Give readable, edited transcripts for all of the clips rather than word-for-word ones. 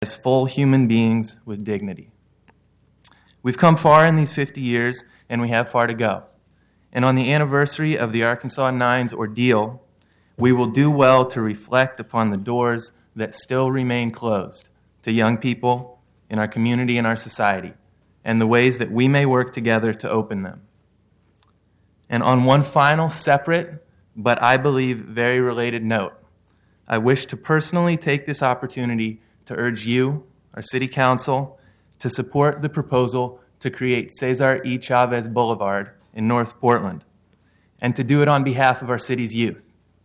as full human beings with dignity. We've come far in these 50 years, and we have far to go. And on the anniversary of the Arkansas Nine's ordeal, we will do well to reflect upon the doors that still remain closed to young people in our community and our society, and the ways that we may work together to open them. And on one final, separate, but I believe very related note, I wish to personally take this opportunity to urge you, our City Council, to support the proposal to create Cesar E. Chavez Boulevard in North Portland, and to do it on behalf of our city's youth.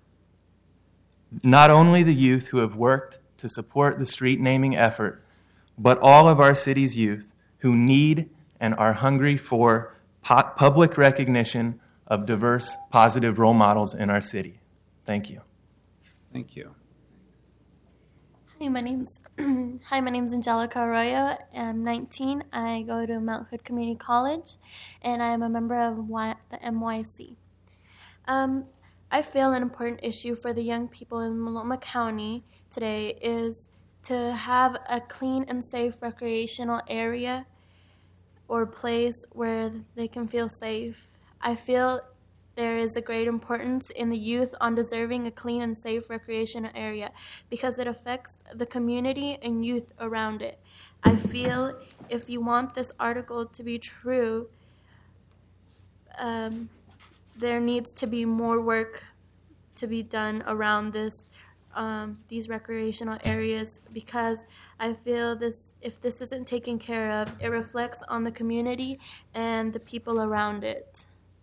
Not only the youth who have worked to support the street naming effort, but all of our city's youth who need and are hungry for public recognition of diverse, positive role models in our city. Thank you. Thank you. Hi, my name's Angelica Arroyo. I'm 19. I go to Mount Hood Community College, and I am a member of the MYC. I feel an important issue for the young people in Multnomah County today is to have a clean and safe recreational area or place where they can feel safe. I feel there is a great importance in the youth on deserving a clean and safe recreational area because it affects the community and youth around it. I feel if you want this article to be true, there needs to be more work to be done around these recreational areas because I feel if this isn't taken care of, it reflects on the community and the people around it.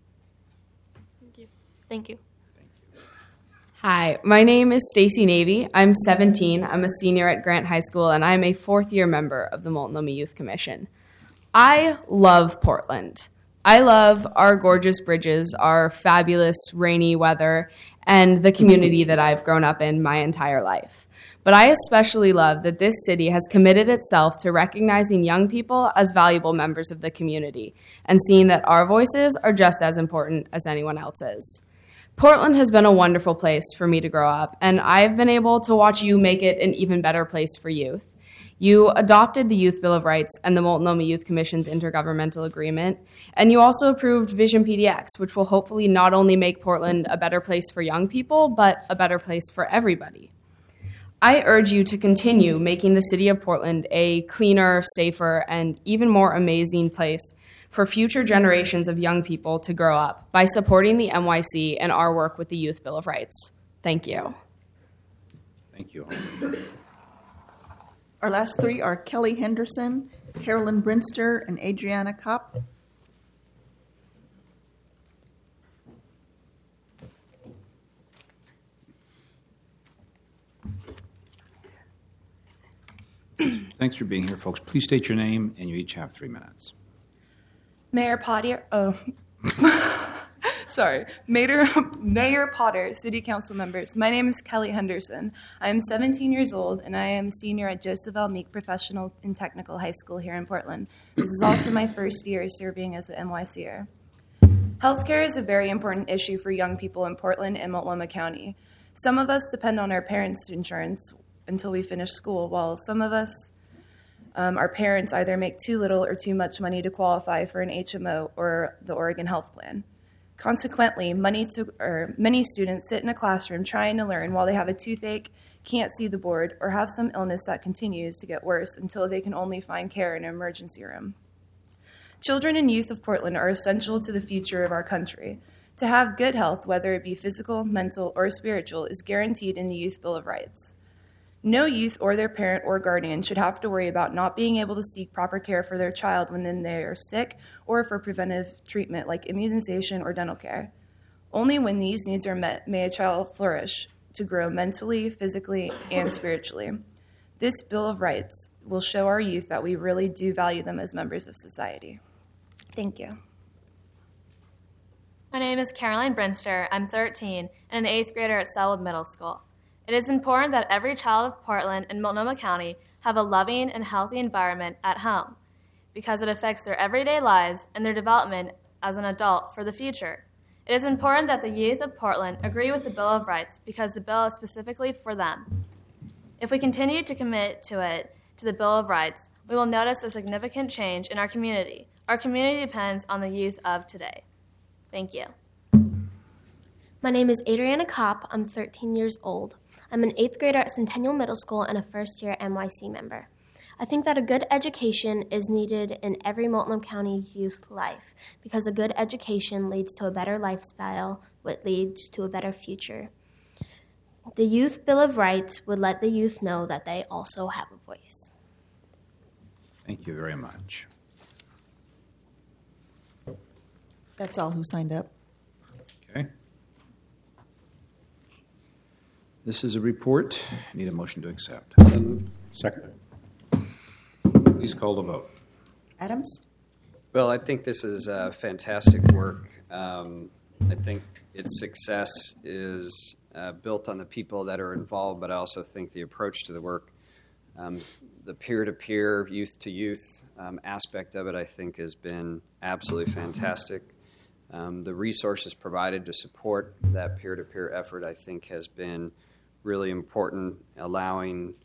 Thank you. Hi, my name is Stacy Navy. I'm 17. I'm a senior at Grant High School, and I'm a fourth-year member of the Multnomah Youth Commission. I love Portland. I love our gorgeous bridges, our fabulous rainy weather, and the community that I've grown up in my entire life. But I especially love that this city has committed itself to recognizing young people as valuable members of the community and seeing that our voices are just as important as anyone else's. Portland has been a wonderful place for me to grow up, and I've been able to watch you make it an even better place for youth. You adopted the Youth Bill of Rights and the Multnomah Youth Commission's Intergovernmental Agreement, and you also approved Vision PDX, which will hopefully not only make Portland a better place for young people, but a better place for everybody. I urge you to continue making the city of Portland a cleaner, safer, and even more amazing place for future generations of young people to grow up by supporting the MYC and our work with the Youth Bill of Rights. Thank you. Thank you. Our last three are Kelly Henderson, Carolyn Brinster, and Adriana Kopp. Thanks for being here, folks. Please state your name, and you each have 3 minutes. Mayor Potter, City Council members. My name is Kelly Henderson. I am 17 years old, and I am a senior at Joseph L. Meek Professional and Technical High School here in Portland. This is also my first year serving as an NYCer. Healthcare is a very important issue for young people in Portland and Multnomah County. Some of us depend on our parents' insurance until we finish school, while some of us our parents either make too little or too much money to qualify for an HMO or the Oregon Health Plan. Consequently, many students sit in a classroom trying to learn while they have a toothache, can't see the board, or have some illness that continues to get worse until they can only find care in an emergency room. Children and youth of Portland are essential to the future of our country. To have good health, whether it be physical, mental, or spiritual, is guaranteed in the Youth Bill of Rights. No youth or their parent or guardian should have to worry about not being able to seek proper care for their child when they are sick or for preventive treatment like immunization or dental care. Only when these needs are met may a child flourish to grow mentally, physically, and spiritually. This Bill of Rights will show our youth that we really do value them as members of society. Thank you. My name is Caroline Brinster. I'm 13 and an 8th grader at Selwood Middle School. It is important that every child of Portland and Multnomah County have a loving and healthy environment at home because it affects their everyday lives and their development as an adult for the future. It is important that the youth of Portland agree with the Bill of Rights because the bill is specifically for them. If we continue to commit to it, to the Bill of Rights, we will notice a significant change in our community. Our community depends on the youth of today. Thank you. My name is Adriana Kopp. I'm 13 years old. I'm an 8th grader at Centennial Middle School and a first-year NYC member. I think that a good education is needed in every Multnomah County youth life because a good education leads to a better lifestyle, which leads to a better future. The Youth Bill of Rights would let the youth know that they also have a voice. Thank you very much. That's all who signed up. Okay. This is a report. Need a motion to accept. Second. Please call the vote. Adams? Well, I think this is fantastic work. I think its success is built on the people that are involved, but I also think the approach to the work, the peer-to-peer, youth-to-youth aspect of it, I think has been absolutely fantastic. The resources provided to support that peer-to-peer effort, I think, has been really important, allowing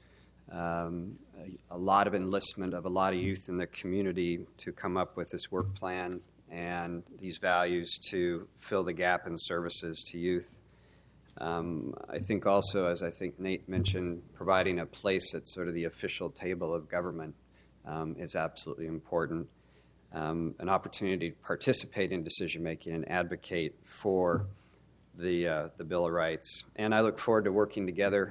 a lot of enlistment of a lot of youth in the community to come up with this work plan and these values to fill the gap in services to youth. I think also, as I think Nate mentioned, providing a place at sort of the official table of government is absolutely important. An opportunity to participate in decision-making and advocate for the Bill of Rights. And I look forward to working together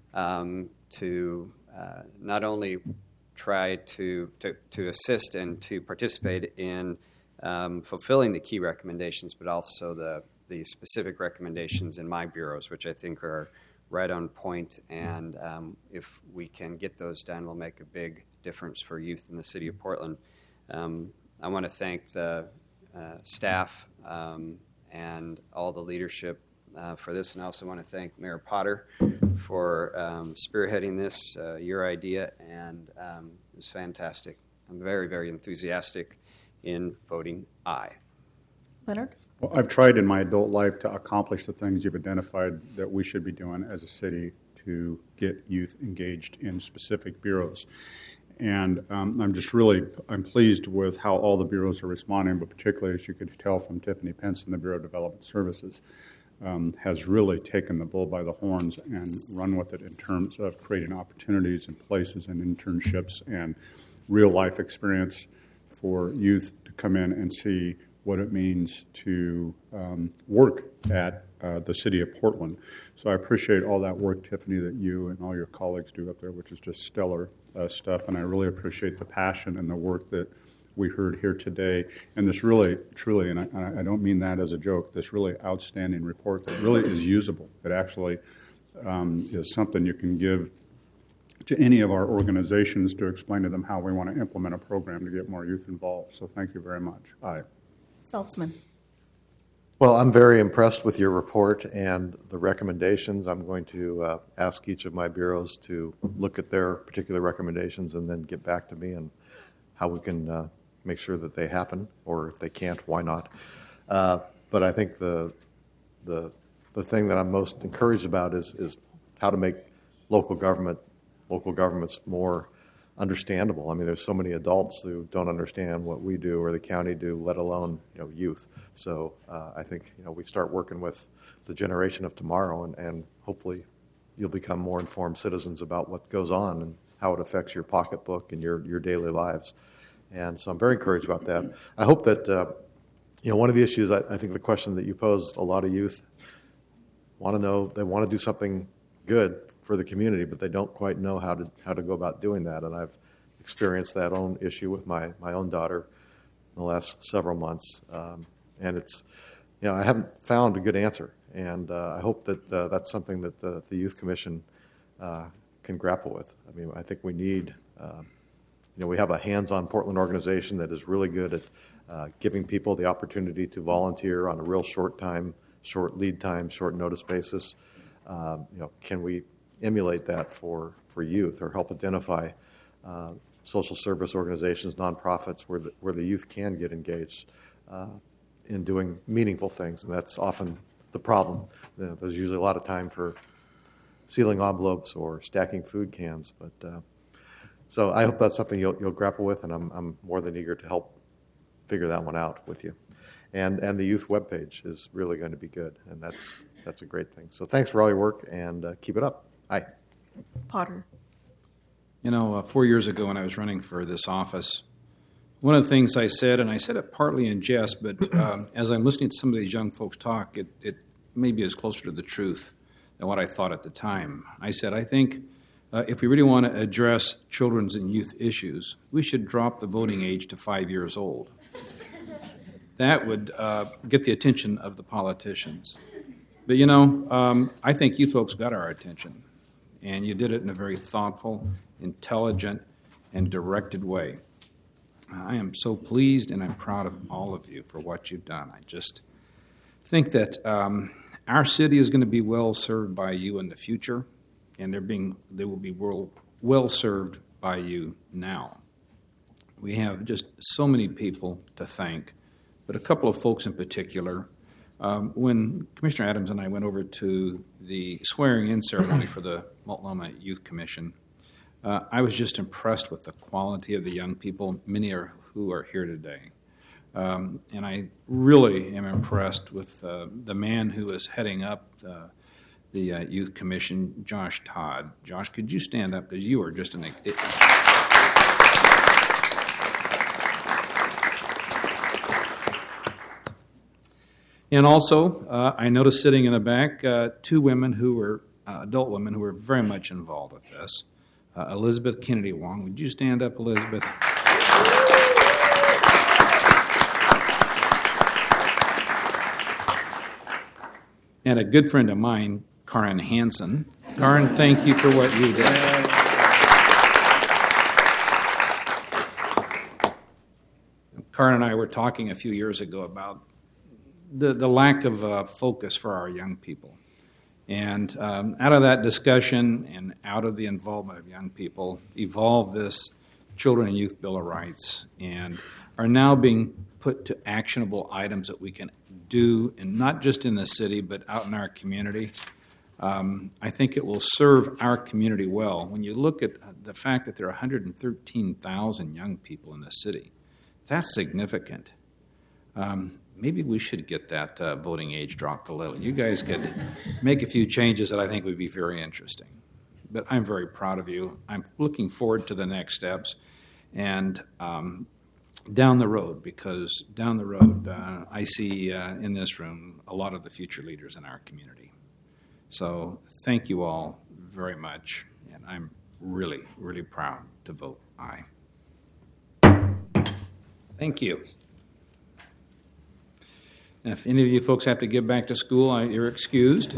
to not only try to assist and to participate in fulfilling the key recommendations, but also the specific recommendations in my bureaus, which I think are right on point. And if we can get those done, we'll make a big difference for youth in the city of Portland. I want to thank the staff and all the leadership for this, and I also want to thank Mayor Potter for spearheading this, your idea, and it was fantastic. I'm very, very enthusiastic in voting aye. Leonard? Well, I've tried in my adult life to accomplish the things you've identified that we should be doing as a city to get youth engaged in specific bureaus. And I'm pleased with how all the bureaus are responding, but particularly, as you could tell from Tiffany Pence in the Bureau of Development Services, has really taken the bull by the horns and run with it in terms of creating opportunities and places and internships and real-life experience for youth to come in and see what it means to work at the city of Portland. So I appreciate all that work, Tiffany, that you and all your colleagues do up there, which is just stellar stuff. And I really appreciate the passion and the work that we heard here today. And this really, truly, and I don't mean that as a joke, this really outstanding report that really is usable. It actually is something you can give to any of our organizations to explain to them how we want to implement a program to get more youth involved. So thank you very much. Aye. Saltzman? Well, I'm very impressed with your report and the recommendations. I'm going to ask each of my bureaus to look at their particular recommendations and then get back to me on how we can make sure that they happen, or if they can't, why not? But I think the thing that I'm most encouraged about is how to make local governments more understandable. I mean, there's so many adults who don't understand what we do or the county do, let alone youth. So I think we start working with the generation of tomorrow, and hopefully you'll become more informed citizens about what goes on and how it affects your pocketbook and your daily lives. And so I'm very encouraged about that. I hope that one of the issues, I think the question that you posed, a lot of youth want to know, they want to do something good for the community, but they don't quite know how to go about doing that. And I've experienced that own issue with my own daughter in the last several months. And it's, I haven't found a good answer. And I hope that that's something that the Youth Commission can grapple with. I mean, I think we need, we have a hands-on Portland organization that is really good at giving people the opportunity to volunteer on a real short lead time, short notice basis. Can we emulate that for youth, or help identify social service organizations, nonprofits, where the youth can get engaged in doing meaningful things? And that's often the problem. There's usually a lot of time for sealing envelopes or stacking food cans, but So I hope that's something you'll grapple with, and I'm more than eager to help figure that one out with you. And the youth webpage is really going to be good, and that's a great thing. So thanks for all your work, and keep it up. Aye. Potter. 4 years ago when I was running for this office, one of the things I said, and I said it partly in jest, but as I'm listening to some of these young folks talk, it maybe is closer to the truth than what I thought at the time. I said, I think if we really want to address children's and youth issues, we should drop the voting age to 5 years old. That would get the attention of the politicians. But, I think you folks got our attention, and you did it in a very thoughtful, intelligent, and directed way. I am so pleased and I'm proud of all of you for what you've done. I just think that our city is going to be well served by you in the future, and they will be well served by you now. We have just so many people to thank, but a couple of folks in particular. When Commissioner Adams and I went over to the swearing-in ceremony for the Multnomah Youth Commission, I was just impressed with the quality of the young people, many who are here today. And I really am impressed with the man who is heading up the Youth Commission, Josh Todd. Josh, could you stand up? Because you are just an... And also, I noticed sitting in the back, two women who were, adult women who were very much involved with this. Elizabeth Kennedy Wong. Would you stand up, Elizabeth? And a good friend of mine, Karen Hansen. Karen, thank you for what you did. Karen and I were talking a few years ago about the lack of focus for our young people. And out of that discussion and out of the involvement of young people, evolved this Children and Youth Bill of Rights, and are now being put to actionable items that we can do, and not just in the city, but out in our community. I think it will serve our community well. When you look at the fact that there are 113,000 young people in the city, that's significant. Maybe we should get that voting age dropped a little. You guys could make a few changes that I think would be very interesting. But I'm very proud of you. I'm looking forward to the next steps. And down the road, because down the road I see in this room a lot of the future leaders in our community. So thank you all very much. And I'm really, really proud to vote aye. Thank you. Now, if any of you folks have to get back to school, you're excused.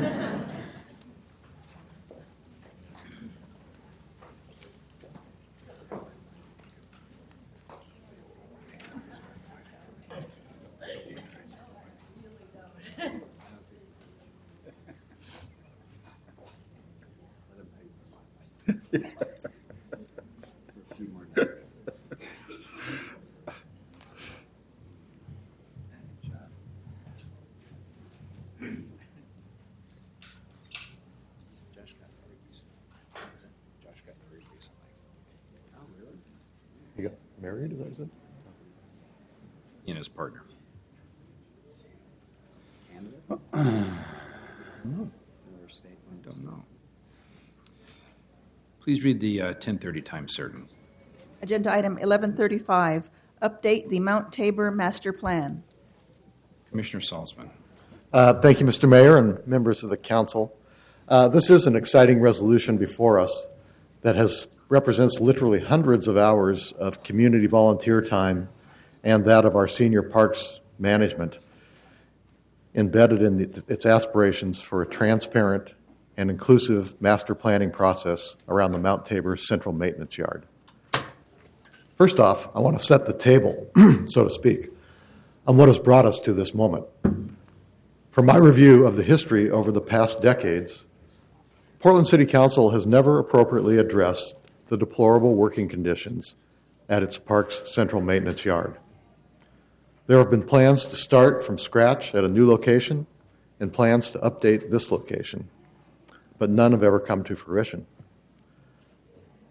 He got married, is that what you said? He and his partner. Canada? No. Or state? Don't know. Please read the 10:30 time certain. Agenda item 1135, update the Mount Tabor Master Plan. Commissioner Salzman. Thank you, Mr. Mayor and members of the council. This is an exciting resolution before us that represents literally hundreds of hours of community volunteer time and that of our senior parks management, embedded in its aspirations for a transparent and inclusive master planning process around the Mount Tabor Central Maintenance Yard. First off, I want to set the table, so to speak, on what has brought us to this moment. From my review of the history over the past decades, Portland City Council has never appropriately addressed the deplorable working conditions at its park's central maintenance yard. There have been plans to start from scratch at a new location and plans to update this location, but none have ever come to fruition.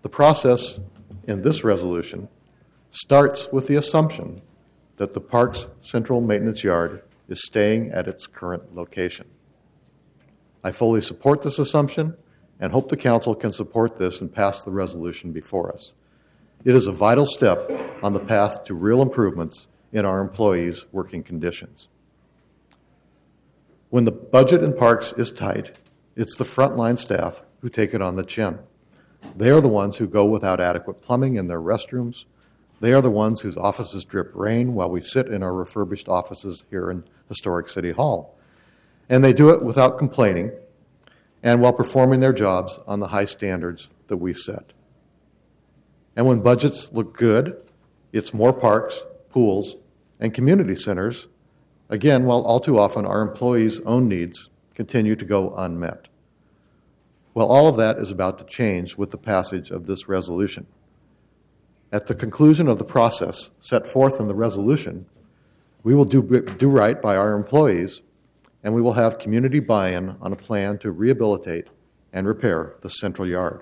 The process in this resolution starts with the assumption that the park's central maintenance yard is staying at its current location. I fully support this assumption and hope the council can support this and pass the resolution before us. It is a vital step on the path to real improvements in our employees' working conditions. When the budget in parks is tight, it's the frontline staff who take it on the chin. They are the ones who go without adequate plumbing in their restrooms. They are the ones whose offices drip rain while we sit in our refurbished offices here in historic City Hall. And they do it without complaining and while performing their jobs on the high standards that we set. And when budgets look good, it's more parks, pools, and community centers, again, while all too often our employees' own needs continue to go unmet. Well, all of that is about to change with the passage of this resolution. At the conclusion of the process set forth in the resolution, we will do right by our employees, and we will have community buy-in on a plan to rehabilitate and repair the central yard.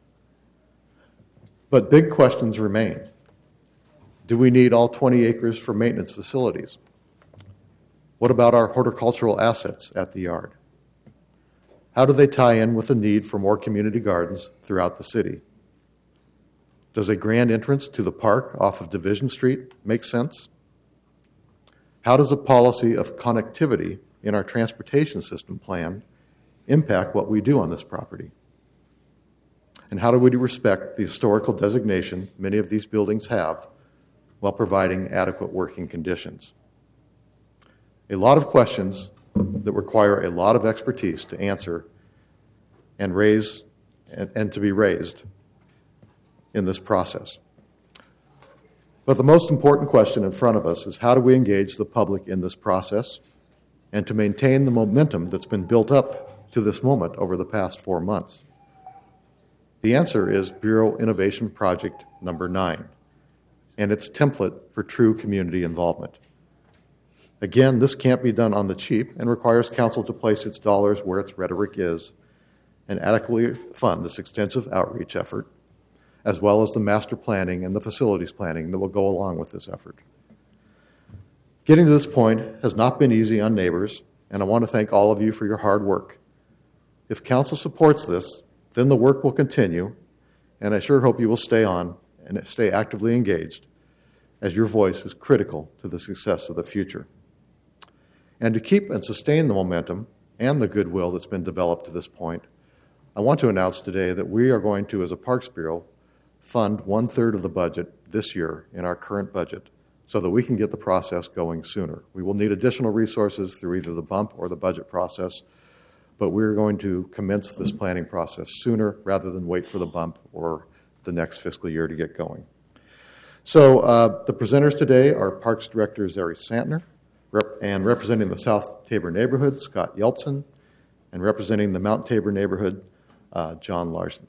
But big questions remain. Do we need all 20 acres for maintenance facilities? What about our horticultural assets at the yard? How do they tie in with the need for more community gardens throughout the city? Does a grand entrance to the park off of Division Street make sense? How does a policy of connectivity in our transportation system plan impact what we do on this property? And how do we respect the historical designation many of these buildings have while providing adequate working conditions? A lot of questions that require a lot of expertise to answer and raise and to be raised in this process. But the most important question in front of us is how do we engage the public in this process and to maintain the momentum that's been built up to this moment over the past 4 months? The answer is Bureau Innovation Project number 9 and its template for true community involvement. Again, this can't be done on the cheap and requires council to place its dollars where its rhetoric is and adequately fund this extensive outreach effort, as well as the master planning and the facilities planning that will go along with this effort. Getting to this point has not been easy on neighbors, and I want to thank all of you for your hard work. If council supports this, then the work will continue, and I sure hope you will stay on and stay actively engaged, as your voice is critical to the success of the future. And to keep and sustain the momentum and the goodwill that's been developed to this point, I want to announce today that we are going to, as a Parks Bureau, fund 1/3 of the budget this year in our current budget so that we can get the process going sooner. We will need additional resources through either the bump or the budget process, but we're going to commence this planning process sooner rather than wait for the bump or the next fiscal year to get going. So the presenters today are Parks Director Zeri Santner, and representing the South Tabor neighborhood, Scott Yeltsin, and representing the Mount Tabor neighborhood, John Larson.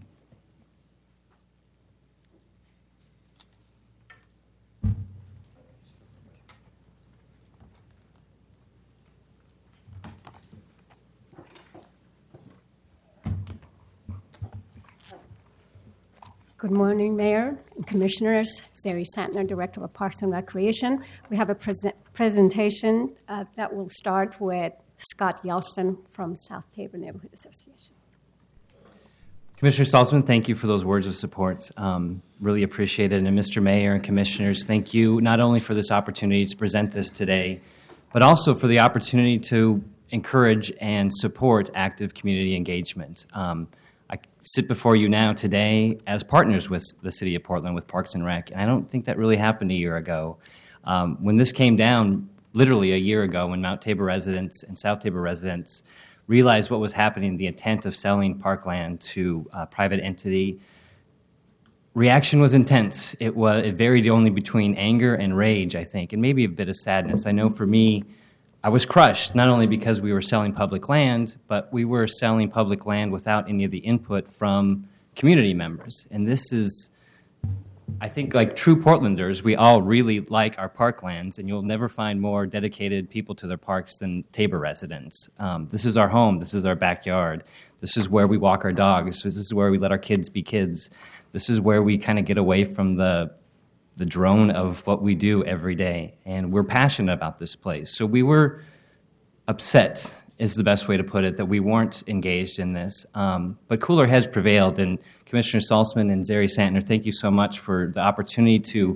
Good morning, Mayor and Commissioners. Zeri Santner, Director of Parks and Recreation. We have a presentation that will start with Scott Yeltsin from South Tabor Neighborhood Association. Commissioner Saltzman, thank you for those words of support. Really appreciate it. And Mr. Mayor and Commissioners, thank you not only for this opportunity to present this today, but also for the opportunity to encourage and support active community engagement. I sit before you now today as partners with the City of Portland with Parks and Rec, and I don't think that really happened a year ago. When this came down, literally a year ago, when Mount Tabor residents and South Tabor residents realized what was happening, the intent of selling parkland to a private entity, reaction was intense. It varied only between anger and rage, I think, and maybe a bit of sadness. I know for me, I was crushed, not only because we were selling public land, but we were selling public land without any of the input from community members. And this is, I think, like true Portlanders, we all really like our parklands, and you'll never find more dedicated people to their parks than Tabor residents. This is our home. This is our backyard. This is where we walk our dogs. This is where we let our kids be kids. This is where we kind of get away from the drone of what we do every day. And we're passionate about this place. So we were upset, is the best way to put it, that we weren't engaged in this. But cooler heads prevailed. And Commissioner Salzman and Zeri Santner, thank you so much for the opportunity to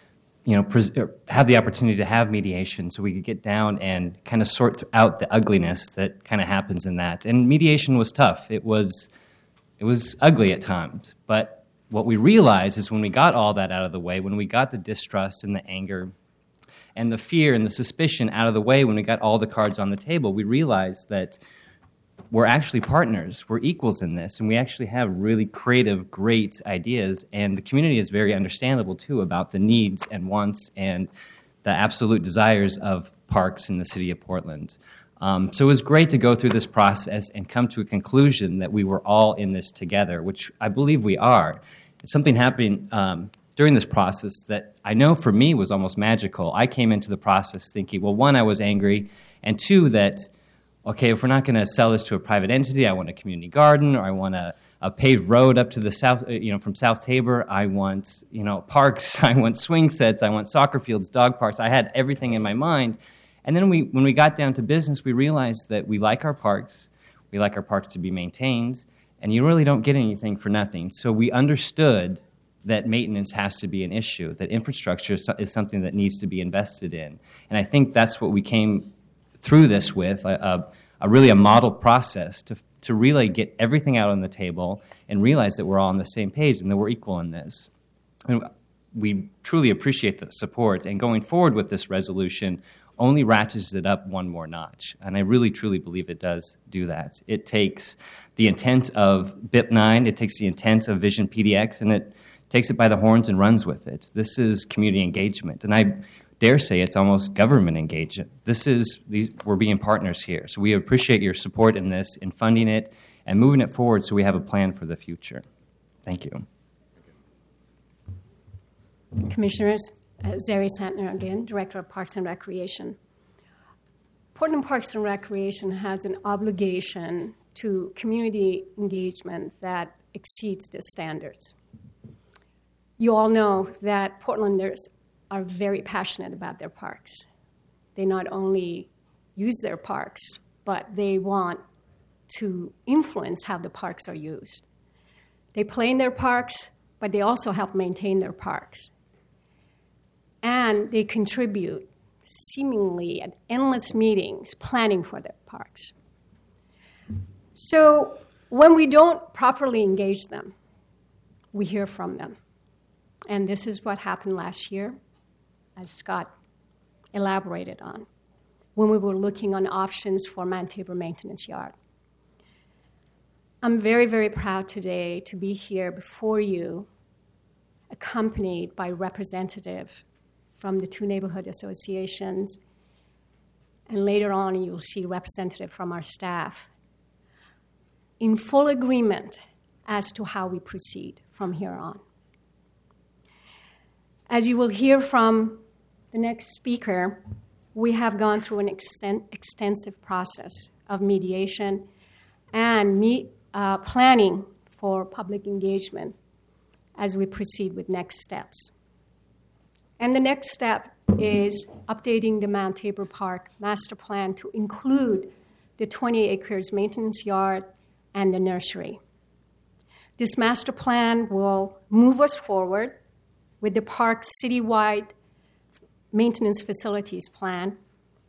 have the opportunity to have mediation so we could get down and kind of sort out the ugliness that kind of happens in that. And mediation was tough. It was ugly at times. But what we realized is when we got all that out of the way, when we got the distrust and the anger and the fear and the suspicion out of the way, when we got all the cards on the table, we realized that we're actually partners. We're equals in this, and we actually have really creative, great ideas, and the community is very understandable, too, about the needs and wants and the absolute desires of parks in the city of Portland. So it was great to go through this process and come to a conclusion that we were all in this together, which I believe we are. Something happened during this process that I know for me was almost magical. I came into the process thinking, well, one, I was angry, and two, that, okay, if we're not going to sell this to a private entity, I want a community garden, or I want a paved road up to the south, from South Tabor. I want, parks. I want swing sets. I want soccer fields, dog parks. I had everything in my mind. And then when we got down to business, we realized that we like our parks. We like our parks to be maintained, and you really don't get anything for nothing. So we understood that maintenance has to be an issue, that infrastructure is something that needs to be invested in. And I think that's what we came through this with, really a model process to really get everything out on the table and realize that we're all on the same page and that we're equal in this. And we truly appreciate the support, and going forward with this resolution only ratchets it up one more notch. And I really, truly believe it does do that. It takes the intent of BIP 9, it takes the intent of Vision PDX, and it takes it by the horns and runs with it. This is community engagement. And I dare say it's almost government engagement. We're being partners here. So we appreciate your support in this, in funding it, and moving it forward so we have a plan for the future. Thank you. Commissioners, Zeri Santner again, Director of Parks and Recreation. Portland Parks and Recreation has an obligation to community engagement that exceeds the standards. You all know that Portlanders are very passionate about their parks. They not only use their parks, but they want to influence how the parks are used. They play in their parks, but they also help maintain their parks. And they contribute seemingly at endless meetings planning for their parks. So when we don't properly engage them, we hear from them. And this is what happened last year, as Scott elaborated on, when we were looking on options for Mount Tabor Maintenance Yard. I'm very, very proud today to be here before you, accompanied by representatives from the two neighborhood associations, and later on you'll see representative from our staff, in full agreement as to how we proceed from here on. As you will hear from the next speaker, we have gone through an extensive process of mediation and planning for public engagement as we proceed with next steps. And the next step is updating the Mount Tabor Park master plan to include the 20 acres maintenance yard and the nursery. This master plan will move us forward with the park's citywide maintenance facilities plan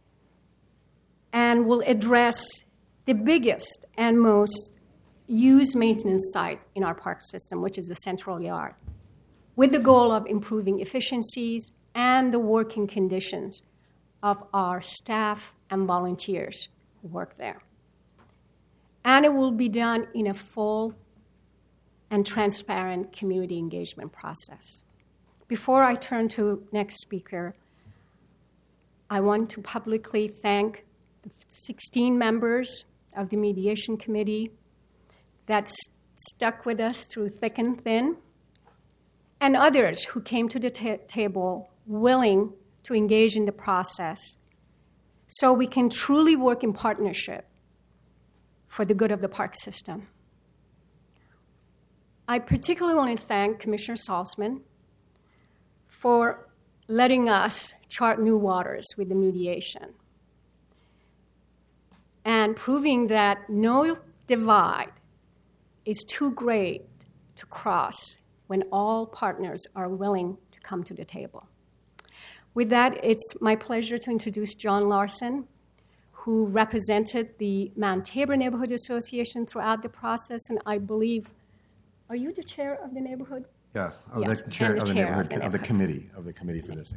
and will address the biggest and most used maintenance site in our park system, which is the central yard, with the goal of improving efficiencies and the working conditions of our staff and volunteers who work there. And it will be done in a full and transparent community engagement process. Before I turn to next speaker, I want to publicly thank the 16 members of the mediation committee that stuck with us through thick and thin, and others who came to the table willing to engage in the process so we can truly work in partnership for the good of the park system. I particularly want to thank Commissioner Salzman for letting us chart new waters with the mediation and proving that no divide is too great to cross when all partners are willing to come to the table. With that, it's my pleasure to introduce John Larson, who represented the Mount Tabor Neighborhood Association throughout the process, and I believe, are you the chair of the neighborhood? Yeah, Yes, the chair and of the chair neighborhood, of the committee for this.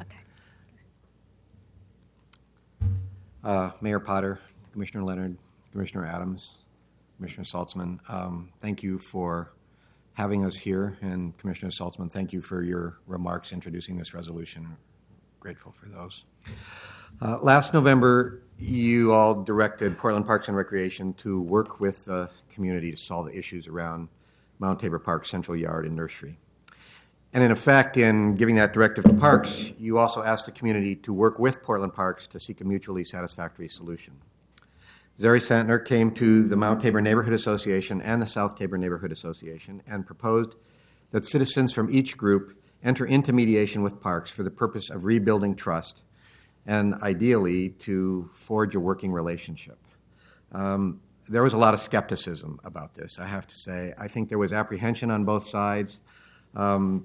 Okay. Mayor Potter, Commissioner Leonard, Commissioner Adams, Commissioner Saltzman, thank you for having us here, and Commissioner Saltzman, thank you for your remarks introducing this resolution. Grateful for those. Last November, you all directed Portland Parks and Recreation to work with the community to solve the issues around Mount Tabor Park Central Yard and Nursery. And in effect, in giving that directive to Parks, you also asked the community to work with Portland Parks to seek a mutually satisfactory solution. Zeri Santner came to the Mount Tabor Neighborhood Association and the South Tabor Neighborhood Association and proposed that citizens from each group enter into mediation with Parks for the purpose of rebuilding trust and ideally to forge a working relationship. There was a lot of skepticism about this, I have to say. I think there was apprehension on both sides, but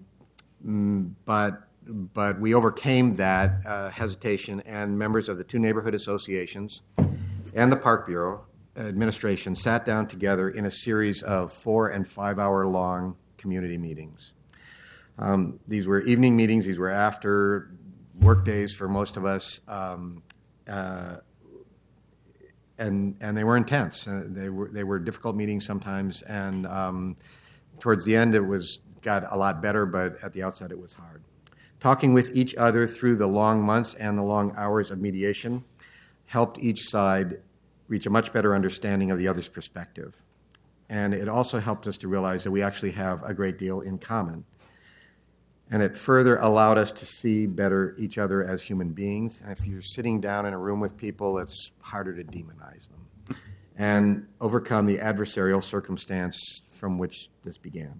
we overcame that hesitation, and members of the two neighborhood associations and the Park Bureau administration sat down together in a series of 4 and 5 hour long community meetings. These were evening meetings. These were after work days for most of us, and they were intense. They were difficult meetings sometimes, and towards the end it got a lot better, but at the outset it was hard. Talking with each other through the long months and the long hours of mediation helped each side reach a much better understanding of the other's perspective, and it also helped us to realize that we actually have a great deal in common. And it further allowed us to see better each other as human beings. And if you're sitting down in a room with people, it's harder to demonize them and overcome the adversarial circumstance from which this began.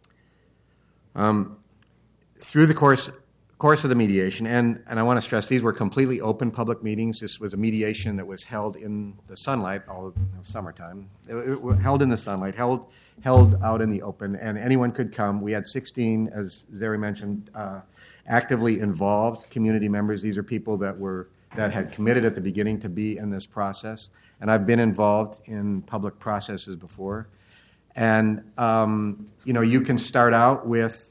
Through the course of the mediation, and I want to stress these were completely open public meetings. This was a mediation that was held in the sunlight, all summertime. It was held in the sunlight, held out in the open, and anyone could come. We had 16, as Zeri mentioned, actively involved community members. These are people that had committed at the beginning to be in this process, and I've been involved in public processes before. And you can start out with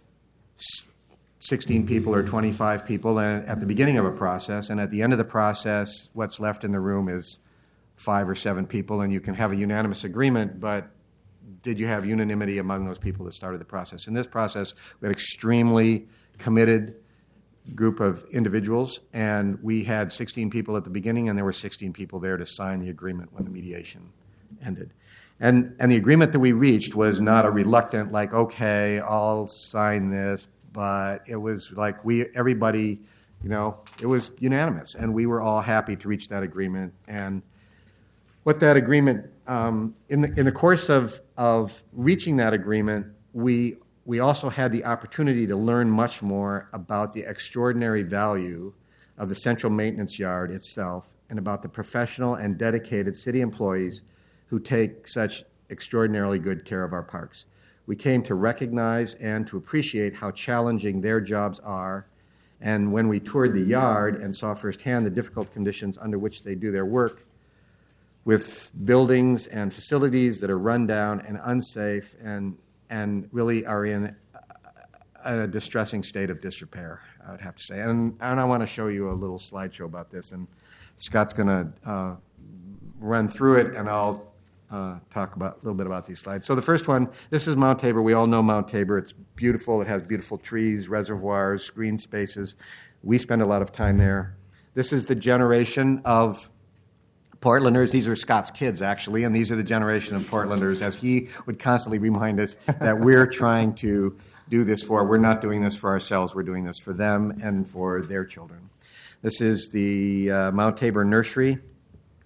16 people or 25 people at the beginning of a process, and at the end of the process, what's left in the room is 5 or 7 people, and you can have a unanimous agreement, but did you have unanimity among those people that started the process? In this process, we had an extremely committed group of individuals, and we had 16 people at the beginning, and there were 16 people there to sign the agreement when the mediation ended. And the agreement that we reached was not a reluctant, like, okay, I'll sign this, but it was like everybody, it was unanimous, and we were all happy to reach that agreement. And what that agreement, in the course of reaching that agreement, we also had the opportunity to learn much more about the extraordinary value of the central maintenance yard itself and about the professional and dedicated city employees who take such extraordinarily good care of our parks. We came to recognize and to appreciate how challenging their jobs are, and when we toured the yard and saw firsthand the difficult conditions under which they do their work, with buildings and facilities that are run down and unsafe and really are in a distressing state of disrepair, I would have to say. And I want to show you a little slideshow about this, and Scott's going to run through it, and I'll talk a little bit about these slides. So the first one, this is Mount Tabor. We all know Mount Tabor. It's beautiful. It has beautiful trees, reservoirs, green spaces. We spend a lot of time there. This is the generation of Portlanders. These are Scott's kids, actually, and these are the generation of Portlanders, as he would constantly remind us that we're trying to do this for. We're not doing this for ourselves. We're doing this for them and for their children. This is the Mount Tabor Nursery.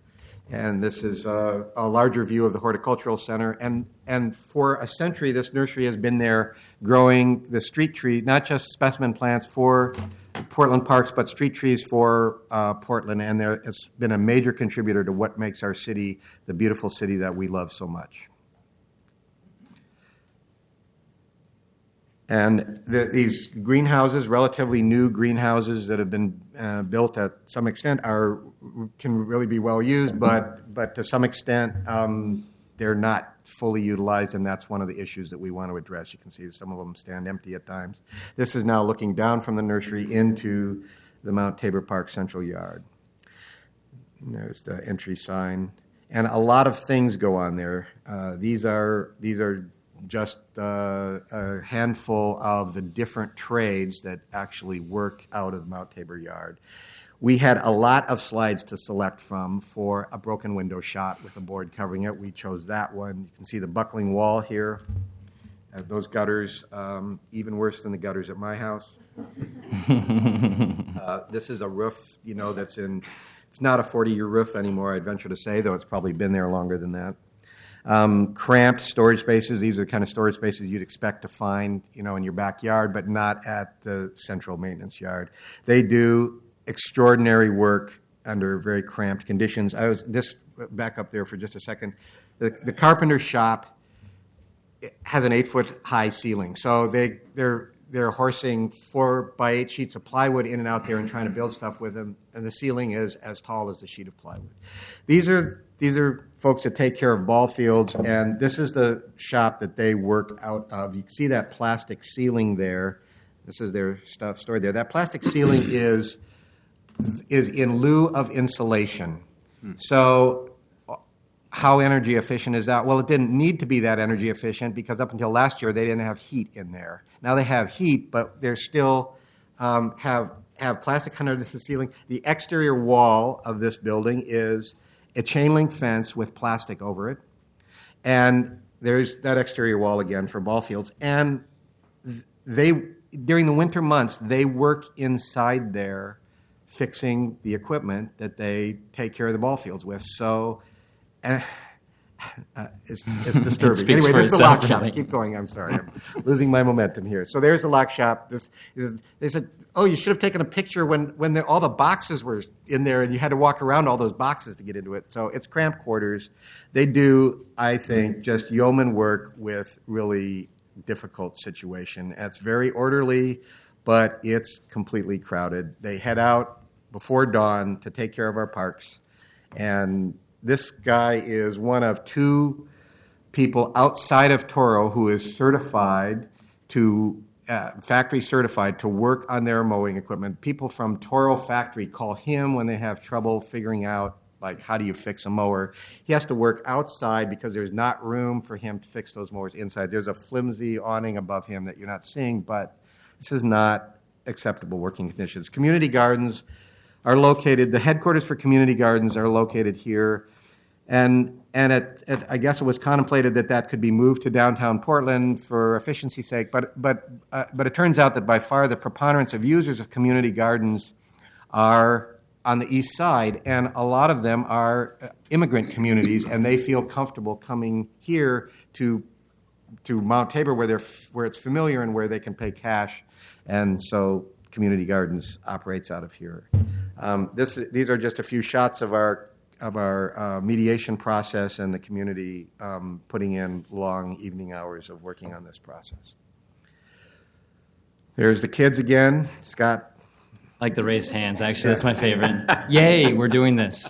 And this is a larger view of the Horticultural Center. And for a century, this nursery has been there growing the street tree, not just specimen plants for Portland parks, but street trees for Portland. And it's been a major contributor to what makes our city the beautiful city that we love so much. And these greenhouses, relatively new greenhouses that have been built at some extent, can really be well used, but to some extent they're not fully utilized, and that's one of the issues that we want to address. You can see some of them stand empty at times. This is now looking down from the nursery into the Mount Tabor Park Central Yard. And there's the entry sign, and a lot of things go on there. These are just a handful of the different trades that actually work out of the Mount Tabor Yard. We had a lot of slides to select from for a broken window shot with a board covering it. We chose that one. You can see the buckling wall here. Those gutters, even worse than the gutters at my house. This is a roof, that's it's not a 40-year roof anymore, I'd venture to say, though it's probably been there longer than that. Cramped storage spaces. These are the kind of storage spaces you'd expect to find, in your backyard, but not at the central maintenance yard. They do extraordinary work under very cramped conditions. Just back up there for just a second. The carpenter shop has an 8-foot high ceiling, so they're horsing 4x8 sheets of plywood in and out there and trying to build stuff with them, and the ceiling is as tall as the sheet of plywood. These are folks that take care of ball fields, and this is the shop that they work out of. You can see that plastic ceiling there. This is their stuff stored there. That plastic ceiling is in lieu of insulation. So how energy efficient is that? Well, it didn't need to be that energy efficient because up until last year they didn't have heat in there. Now they have heat, but they're still have plastic under the ceiling. The exterior wall of this building is a chain link fence with plastic over it. And there's that exterior wall again for ball fields. And during the winter months, they work inside there fixing the equipment that they take care of the ball fields with. So it's disturbing. Anyway, there's the lock shop. Keep going. I'm sorry. I'm losing my momentum here. So there's the lock shop. They said, oh, you should have taken a picture when all the boxes were in there and you had to walk around all those boxes to get into it. So it's cramped quarters. They do, I think, just yeoman work with really difficult situation. It's very orderly, but it's completely crowded. They head out before dawn to take care of our parks. And this guy is one of two people outside of Toro who is certified to factory certified to work on their mowing equipment. People from Toro factory call him when they have trouble figuring out, like, how do you fix a mower? He has to work outside because there's not room for him to fix those mowers inside. There's a flimsy awning above him that you're not seeing, but this is not acceptable working conditions. Community gardens are located, the headquarters for community gardens are located here. And I guess it was contemplated that could be moved to downtown Portland for efficiency's sake, but it turns out that by far the preponderance of users of community gardens are on the east side, and a lot of them are immigrant communities, and they feel comfortable coming here to Mount Tabor where it's familiar and where they can pay cash, and so community gardens operates out of here. These are just a few shots of our mediation process and the community putting in long evening hours of working on this process. There's the kids again. Scott. I like the raised hands, actually. That's my favorite. Yay, we're doing this.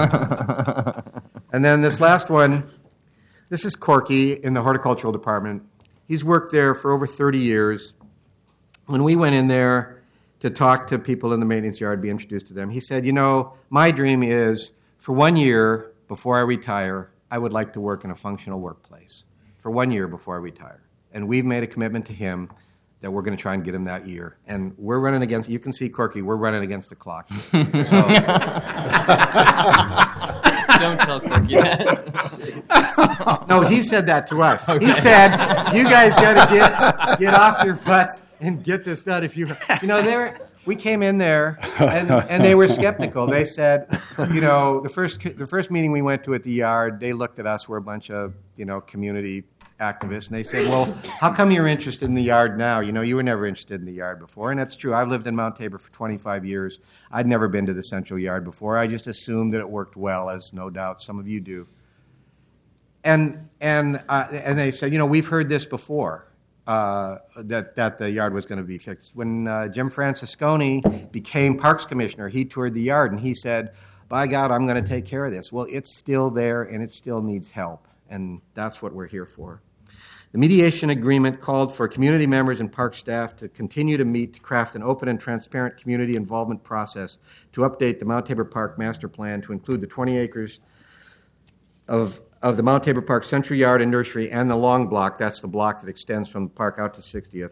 And then this last one, this is Corky in the horticultural department. He's worked there for over 30 years. When we went in there to talk to people in the maintenance yard, be introduced to them, he said, my dream is for 1 year before I retire, I would like to work in a functional workplace. For 1 year before I retire. And we've made a commitment to him that we're going to try and get him that year. And we're running against, you can see Corky, we're running against the clock. So. Don't tell Corky that. No, he said that to us. Okay. He said, you guys got to get off your butts and get this done. If we came in there, and they were skeptical. They said, the first meeting we went to at the yard, they looked at us. We're a bunch of, community activists, and they said, well, how come you're interested in the yard now? You were never interested in the yard before, and that's true. I've lived in Mount Tabor for 25 years. I'd never been to the Central Yard before. I just assumed that it worked well, as no doubt some of you do. And they said, we've heard this before. That the yard was going to be fixed. When Jim Francisconi became Parks Commissioner, he toured the yard and he said, by God, I'm going to take care of this. Well, it's still there and it still needs help, and that's what we're here for. The mediation agreement called for community members and park staff to continue to meet to craft an open and transparent community involvement process to update the Mount Tabor Park Master Plan to include the 20 acres of the Mount Tabor Park Central Yard and Nursery and the long block. That's the block that extends from the park out to 60th.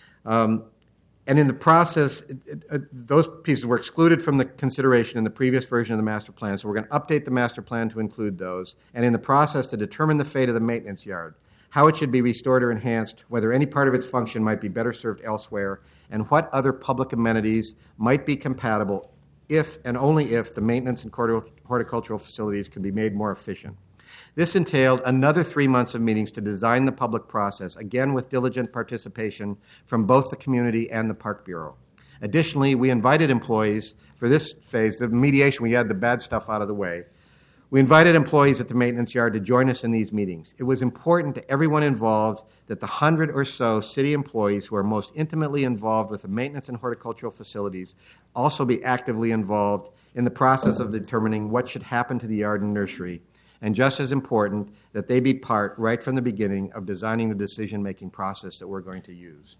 And in the process, those pieces were excluded from the consideration in the previous version of the master plan. So we're going to update the master plan to include those. And in the process, to determine the fate of the maintenance yard, how it should be restored or enhanced, whether any part of its function might be better served elsewhere, and what other public amenities might be compatible if and only if the maintenance and horticultural facilities could be made more efficient. This entailed another 3 months of meetings to design the public process, again with diligent participation from both the community and the Park Bureau. Additionally, we invited employees for this phase, the mediation, we had the bad stuff out of the way. We invited employees at the maintenance yard to join us in these meetings. It was important to everyone involved that the 100 or so city employees who are most intimately involved with the maintenance and horticultural facilities also be actively involved in the process of determining what should happen to the yard and nursery, and just as important, that they be part right from the beginning of designing the decision-making process that we're going to use.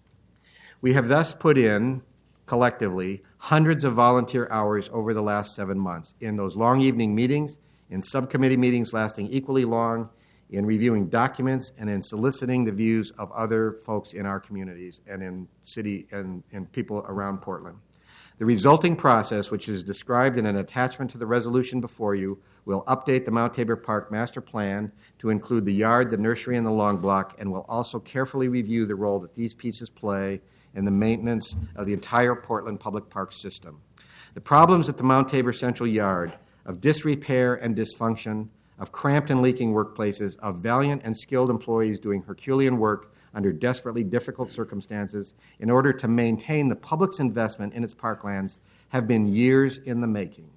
We have thus put in, collectively, hundreds of volunteer hours over the last 7 months in those long evening meetings, in subcommittee meetings lasting equally long, in reviewing documents, and in soliciting the views of other folks in our communities and in city and people around Portland. The resulting process, which is described in an attachment to the resolution before you, will update the Mount Tabor Park Master Plan to include the yard, the nursery, and the long block, and will also carefully review the role that these pieces play in the maintenance of the entire Portland public park system. The problems at the Mount Tabor Central Yard of disrepair and dysfunction, of cramped and leaking workplaces, of valiant and skilled employees doing Herculean work under desperately difficult circumstances in order to maintain the public's investment in its parklands have been years in the making.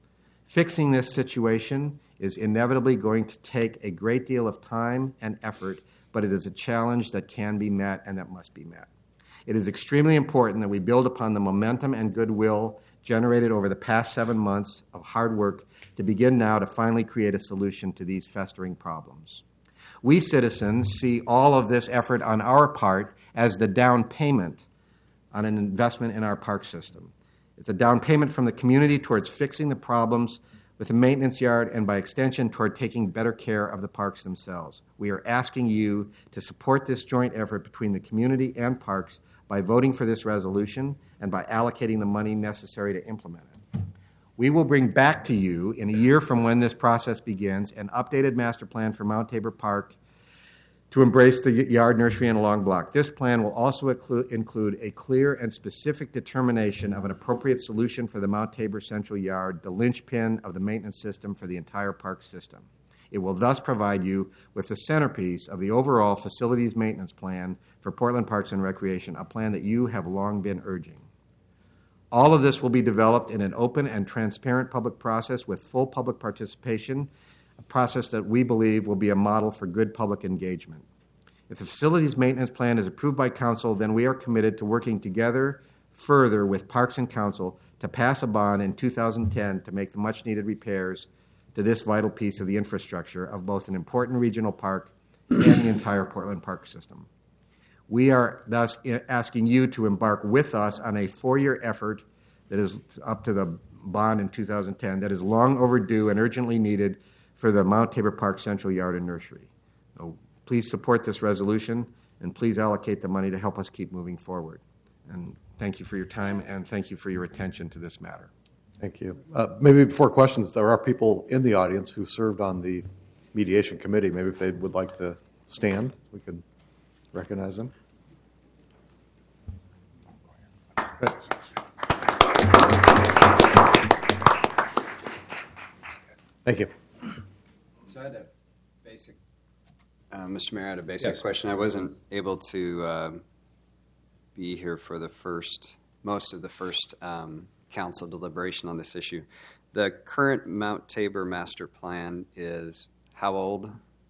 Fixing this situation is inevitably going to take a great deal of time and effort, but it is a challenge that can be met and that must be met. It is extremely important that we build upon the momentum and goodwill generated over the past 7 months of hard work to begin now to finally create a solution to these festering problems. We citizens see all of this effort on our part as the down payment on an investment in our park system. It's a down payment from the community towards fixing the problems with the maintenance yard and by extension toward taking better care of the parks themselves. We are asking you to support this joint effort between the community and parks by voting for this resolution and by allocating the money necessary to implement it. We will bring back to you in a year from when this process begins an updated master plan for Mount Tabor Park to embrace the yard, nursery, and long block. This plan will also include a clear and specific determination of an appropriate solution for the Mount Tabor Central Yard, the linchpin of the maintenance system for the entire park system. It will thus provide you with the centerpiece of the overall facilities maintenance plan for Portland Parks and Recreation, a plan that you have long been urging. All of this will be developed in an open and transparent public process with full public participation, a process that we believe will be a model for good public engagement. If the facilities maintenance plan is approved by council, then we are committed to working together further with Parks and Council to pass a bond in 2010 to make the much-needed repairs to this vital piece of the infrastructure of both an important regional park and the entire Portland park system. We are thus asking you to embark with us on a 4-year effort that is up to the bond in 2010 that is long overdue and urgently needed for the Mount Tabor Park Central Yard and Nursery. So please support this resolution and please allocate the money to help us keep moving forward. And thank you for your time and thank you for your attention to this matter. Thank you. Maybe before questions, there are people in the audience who served on the mediation committee. Maybe if they would like to stand, we could recognize them. Good. Thank you. So I had a basic, Mr. Mayor, I had a basic question. I wasn't able to be here for most of the first council deliberation on this issue. The current Mount Tabor master plan is how old?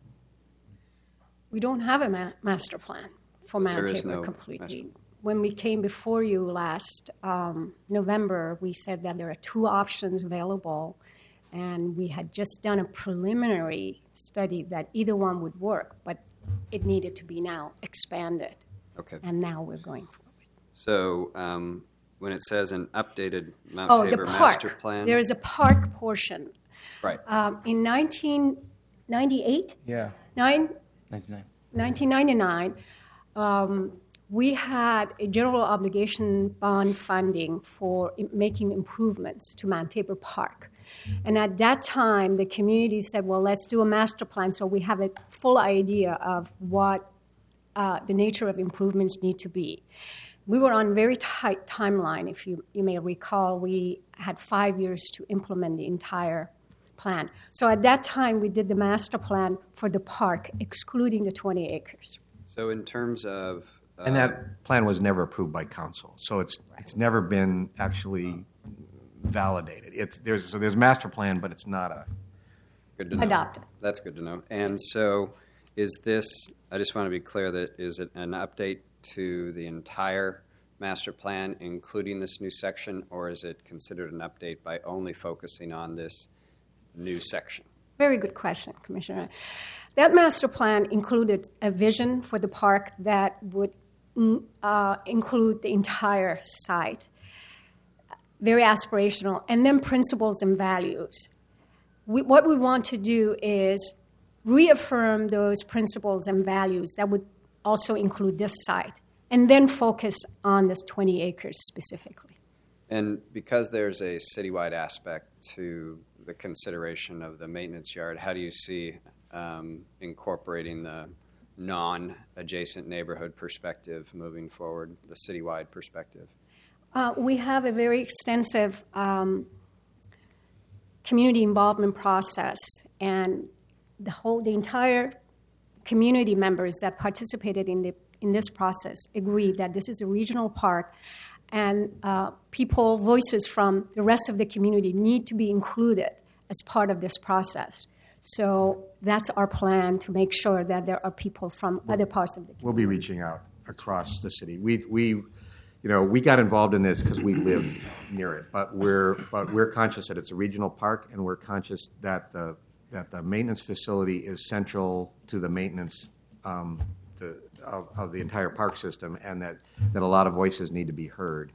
We don't have a master plan for Mount Tabor completely. When we came before you last November, we said that there are two options available, and we had just done a preliminary study that either one would work, but it needed to be now expanded. Okay. And now we're going forward. So when it says an updated Mount Tabor master plan? There is a park portion. Right. In 1998? Yeah. 1999, we had a general obligation bond funding for making improvements to Mount Tabor Park. And at that time, the community said, well, let's do a master plan so we have a full idea of what the nature of improvements need to be. We were on a very tight timeline. If you may recall, we had 5 years to implement the entire plan. So at that time, we did the master plan for the park, excluding the 20 acres. So in terms of... and that plan was never approved by council, so it's never been actually validated. There's master plan, but it's not good to know. Adopted. That's good to know. And so is this, I just want to be clear, that is it an update to the entire master plan, including this new section, or is it considered an update by only focusing on this new section? Very good question, Commissioner. That master plan included a vision for the park that would include the entire site, very aspirational, and then principles and values. What we want to do is reaffirm those principles and values that would also include this site, and then focus on this 20 acres specifically. And because there's a citywide aspect to the consideration of the maintenance yard, how do you see incorporating the non-adjacent neighborhood perspective moving forward, the citywide perspective? We have a very extensive community involvement process, and the entire community members that participated in this process agreed that this is a regional park, and voices from the rest of the community need to be included as part of this process. So that's our plan, to make sure that there are people from other parts of the community. We'll be reaching out across the city. We got involved in this because we live near it, but we're conscious that it's a regional park, and we're conscious that the maintenance facility is central to the maintenance of the entire park system, and that a lot of voices need to be heard.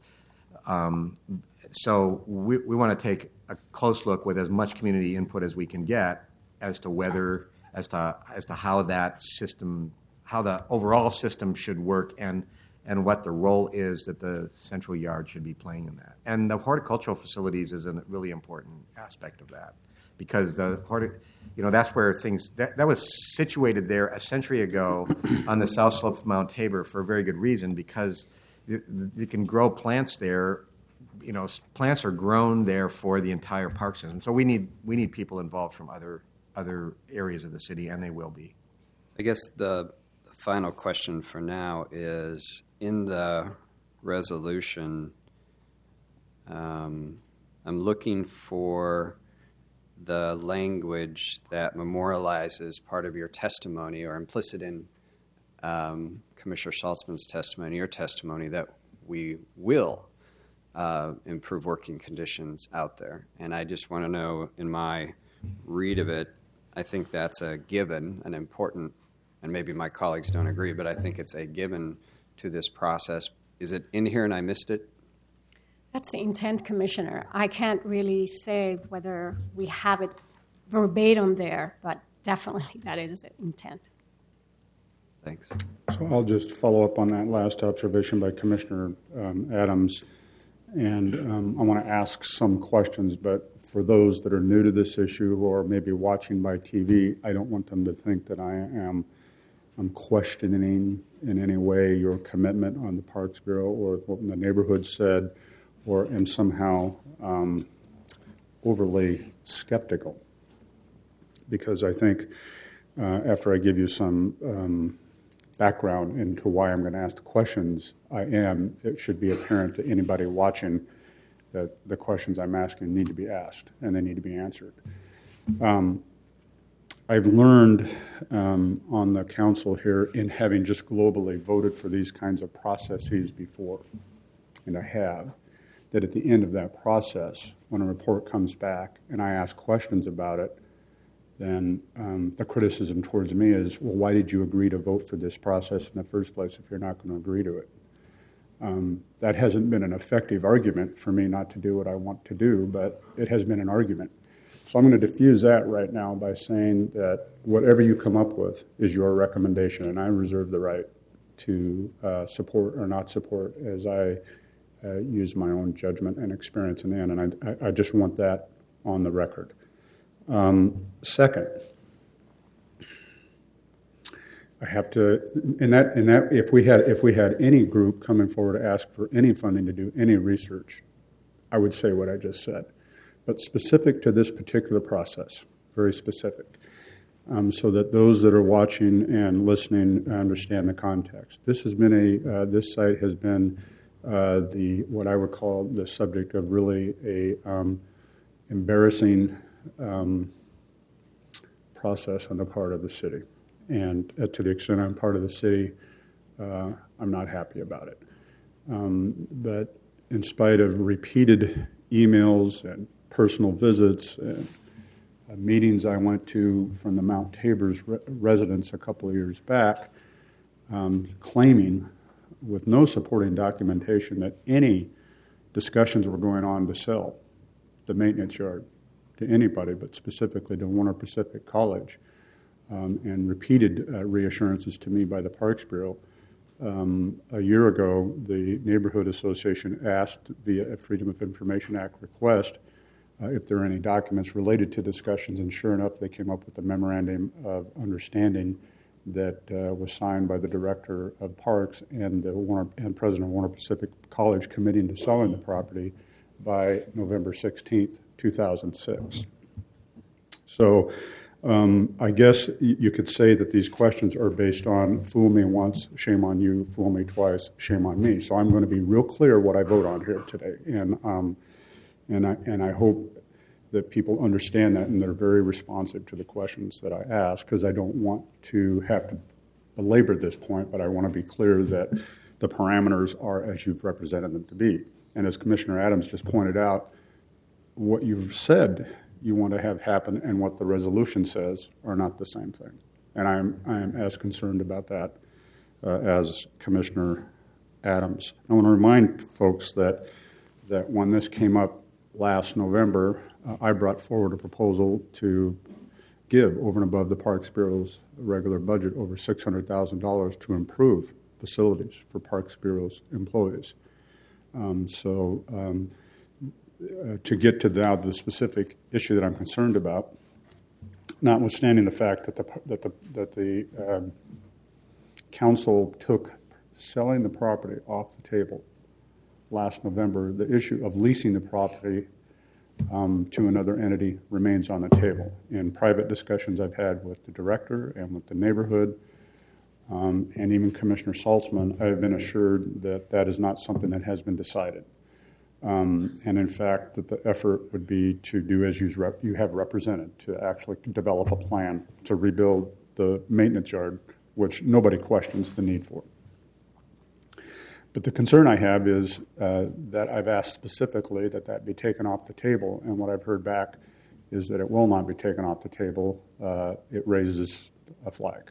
So we want to take a close look with as much community input as we can get as to how that system, how the overall system should work, and what the role is that the central yard should be playing in that. And the horticultural facilities is a really important aspect of that, because that's where things that was situated there a century ago on the south slope of Mount Tabor for a very good reason, because you can grow plants there. Plants are grown there for the entire park system. So we need people involved from other areas of the city, and they will be. I guess the final question for now is, in the resolution, I'm looking for the language that memorializes part of your testimony, or implicit in Commissioner Saltzman's testimony, your testimony, that we will improve working conditions out there. And I just want to know, in my read of it, I think that's a given, an important, and maybe my colleagues don't agree, but I think it's a given to this process. Is it in here and I missed it? That's the intent, Commissioner. I can't really say whether we have it verbatim there, but definitely that is the intent. Thanks. So I'll just follow up on that last observation by Commissioner Adams, and I want to ask some questions, but for those that are new to this issue or maybe watching by TV, I don't want them to think that I'm questioning in any way your commitment on the Parks Bureau or what the neighborhood said, or am somehow overly skeptical. because I think after I give you some background into why I'm going to ask the questions it should be apparent to anybody watching that the questions I'm asking need to be asked and they need to be answered. I've learned on the council here, in having just globally voted for these kinds of processes before, and I have, that at the end of that process, when a report comes back and I ask questions about it, then the criticism towards me is, well, why did you agree to vote for this process in the first place if you're not going to agree to it? That hasn't been an effective argument for me not to do what I want to do, but it has been an argument. So I'm going to diffuse that right now by saying that whatever you come up with is your recommendation, and I reserve the right to support or not support as I use my own judgment and experience in the end, and I just want that on the record. Second, I have to, if we had any group coming forward to ask for any funding to do any research, I would say what I just said. But specific to this particular process, very specific, so that those that are watching and listening understand the context. This has been this site has been what I would call the subject of really a embarrassing process on the part of the city, and to the extent I'm part of the city, I'm not happy about it. But in spite of repeated emails and personal visits and meetings I went to from the Mount Tabor's residents a couple of years back, claiming with no supporting documentation that any discussions were going on to sell the maintenance yard to anybody, but specifically to Warner Pacific College, and repeated reassurances to me by the Parks Bureau. A year ago, the Neighborhood Association asked via a Freedom of Information Act request if there are any documents related to discussions, and sure enough, they came up with a memorandum of understanding that was signed by the director of Parks and and president of Warner Pacific College, committing to selling the property by November 16th, 2006. So I guess you could say that these questions are based on fool me once, shame on you, fool me twice, shame on me. So I'm going to be real clear what I vote on here today. And I hope that people understand that and they're very responsive to the questions that I ask, because I don't want to have to belabor this point, but I want to be clear that the parameters are as you've represented them to be. And as Commissioner Adams just pointed out, what you've said you want to have happen and what the resolution says are not the same thing. And I am as concerned about that as Commissioner Adams. I want to remind folks that when this came up last November, I brought forward a proposal to give, over and above the Parks Bureau's regular budget, over $600,000 to improve facilities for Parks Bureau's employees. To get to now the specific issue that I'm concerned about, notwithstanding the fact that the council took selling the property off the table last November, the issue of leasing the property to another entity remains on the table. In private discussions I've had with the director and with the neighborhood, and even Commissioner Saltzman, I have been assured that that is not something that has been decided. And in fact, that the effort would be to do as you have represented, to actually develop a plan to rebuild the maintenance yard, which nobody questions the need for. But the concern I have is that I've asked specifically that be taken off the table, and what I've heard back is that it will not be taken off the table. It raises a flag.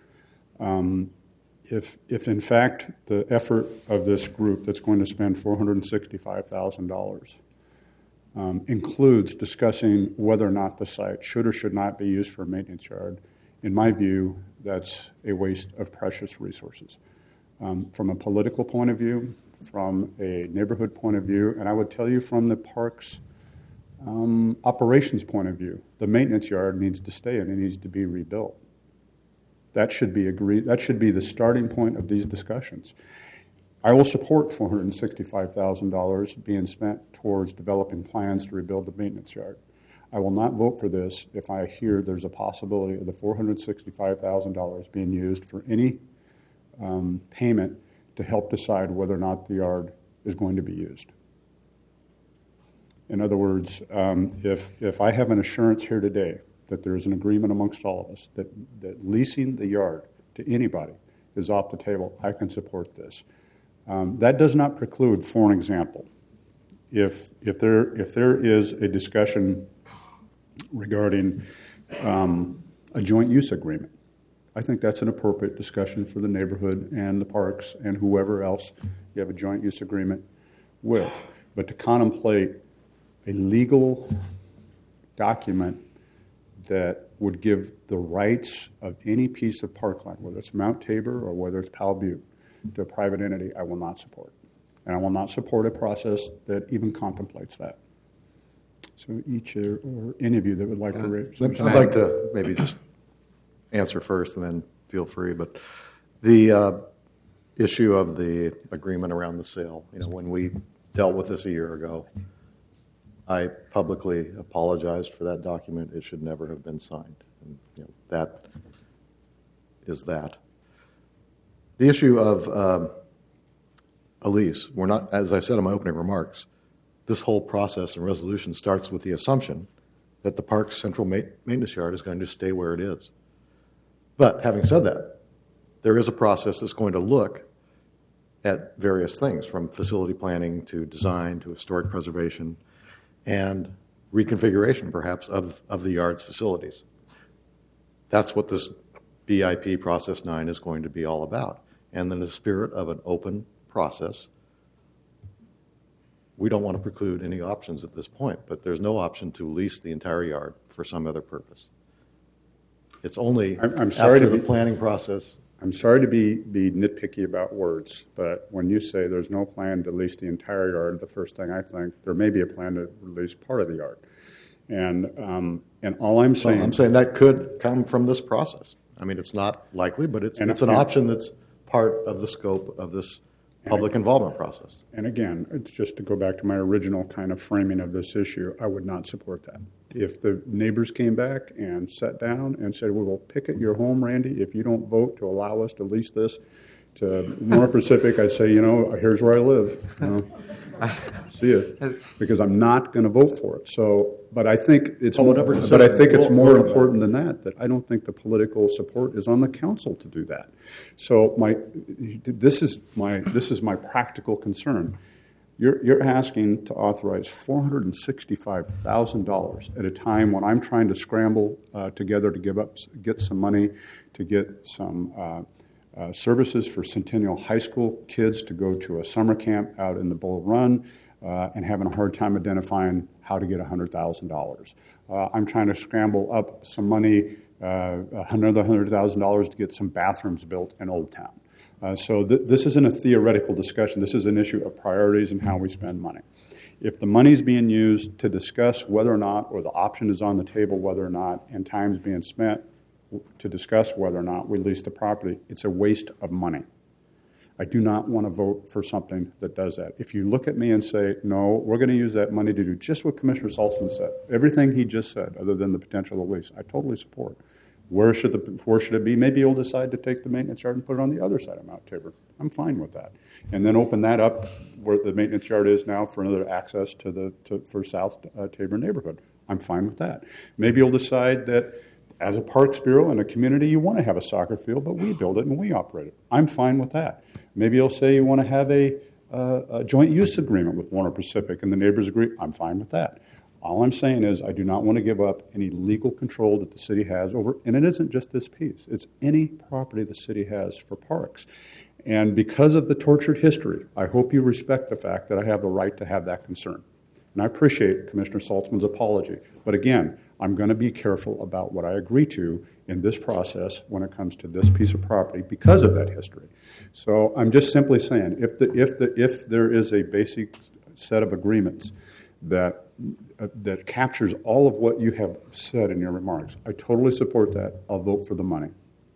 If in fact the effort of this group that's going to spend $465,000 includes discussing whether or not the site should or should not be used for a maintenance yard, in my view, that's a waste of precious resources. From a political point of view, from a neighborhood point of view, and I would tell you from the park's operations point of view, the maintenance yard needs to stay and it needs to be rebuilt. That should be agreed. That should be the starting point of these discussions. I will support $465,000 being spent towards developing plans to rebuild the maintenance yard. I will not vote for this if I hear there's a possibility of the $465,000 being used for any payment to help decide whether or not the yard is going to be used. In other words, if I have an assurance here today that there is an agreement amongst all of us that leasing the yard to anybody is off the table, I can support this. That does not preclude, for an example, if there is a discussion regarding a joint use agreement, I think that's an appropriate discussion for the neighborhood and the parks and whoever else you have a joint use agreement with. But to contemplate a legal document that would give the rights of any piece of parkland, whether it's Mount Tabor or whether it's Powell Butte, to a private entity, I will not support. And I will not support a process that even contemplates that. So each or any of you that would like to raise. I'd like to maybe just answer first and then feel free. But the issue of the agreement around the sale, when we dealt with this a year ago, I publicly apologized for that document. It should never have been signed. And, that is that. The issue of a lease, we're not, as I said in my opening remarks, this whole process and resolution starts with the assumption that the park's central maintenance yard is going to stay where it is. But having said that, there is a process that's going to look at various things, from facility planning to design to historic preservation and reconfiguration, perhaps, of the yard's facilities. That's what this BIP Process 9 is going to be all about. And in the spirit of an open process, we don't want to preclude any options at this point, but there's no option to lease the entire yard for some other purpose. It's only after the planning process. I'm sorry to be nitpicky about words, but when you say there's no plan to lease the entire yard, the first thing I think, there may be a plan to lease part of the yard. And all I'm saying... Well, I'm saying that could come from this process. I mean, it's not likely, but it's an option that's part of the scope of this public involvement process. And again, it's just to go back to my original kind of framing of this issue, I would not support that. If the neighbors came back and sat down and said, we will picket your home, Randy, if you don't vote to allow us to lease this to Nora Pacific, I'd say, here's where I live. See you, because I'm not going to vote for it. So, but I think it's more important than that. That I don't think the political support is on the council to do that. So this is my practical concern. You're asking to authorize $465,000 at a time when I'm trying to scramble together to get some money to get some services for Centennial High School kids to go to a summer camp out in the Bull Run and having a hard time identifying how to get $100,000. I'm trying to scramble up some money, another $100,000 to get some bathrooms built in Old Town. So this isn't a theoretical discussion. This is an issue of priorities and how we spend money. If the money's being used to discuss whether or not, or the option is on the table whether or not, and time's being spent to discuss whether or not we lease the property, it's a waste of money. I do not want to vote for something that does that. If you look at me and say, no, we're going to use that money to do just what Commissioner Saltzman said, everything he just said, other than the potential of lease, I totally support. Where should it be? Maybe you'll decide to take the maintenance yard and put it on the other side of Mount Tabor. I'm fine with that. And then open that up where the maintenance yard is now for another access for South Tabor neighborhood. I'm fine with that. Maybe you'll decide that as a Parks Bureau in a community, you want to have a soccer field, but we build it and we operate it. I'm fine with that. Maybe you'll say you want to have a joint use agreement with Warner Pacific and the neighbors agree. I'm fine with that. All I'm saying is I do not want to give up any legal control that the city has over, and it isn't just this piece. It's any property the city has for parks. And because of the tortured history, I hope you respect the fact that I have the right to have that concern. And I appreciate Commissioner Saltzman's apology. But again, I'm going to be careful about what I agree to in this process when it comes to this piece of property because of that history. So I'm just simply saying, if there is a basic set of agreements that captures all of what you have said in your remarks, I totally support that. I'll vote for the money.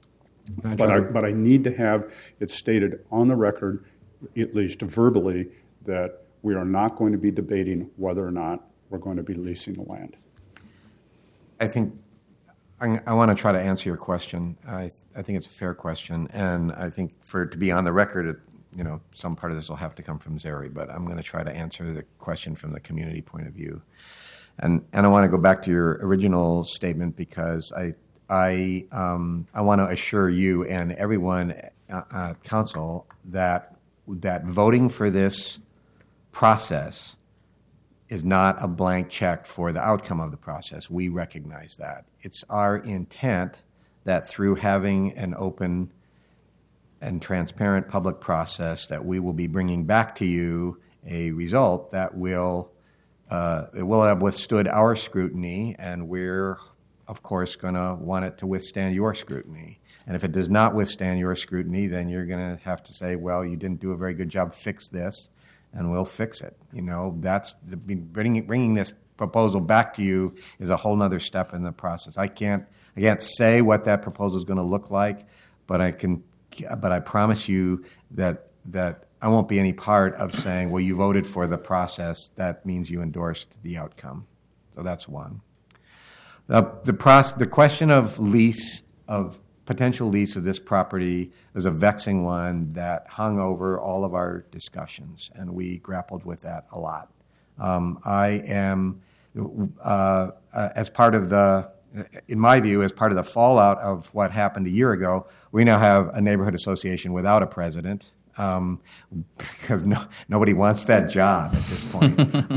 But I need to have it stated on the record, at least verbally, that we are not going to be debating whether or not we're going to be leasing the land. I think I want to try to answer your question. I think it's a fair question, and I think for it to be on the record, some part of this will have to come from Zeri, but I'm going to try to answer the question from the community point of view. And I want to go back to your original statement because I want to assure you and everyone at council that voting for this process is not a blank check for the outcome of the process. We recognize that. It's our intent that through having an open and transparent public process that we will be bringing back to you a result that will have withstood our scrutiny, and we're, of course, going to want it to withstand your scrutiny. And if it does not withstand your scrutiny, then you're going to have to say, well, you didn't do a very good job, fix this, and we'll fix it. That's bringing this proposal back to you is a whole other step in the process. I can't say what that proposal is going to look like, but I promise you that I won't be any part of saying, well, you voted for the process. That means you endorsed the outcome. So that's one. The question of potential lease of this property was a vexing one that hung over all of our discussions, and we grappled with that a lot. I am, in my view, as part of the fallout of what happened a year ago, we now have a neighborhood association without a president. Because nobody wants that job at this point.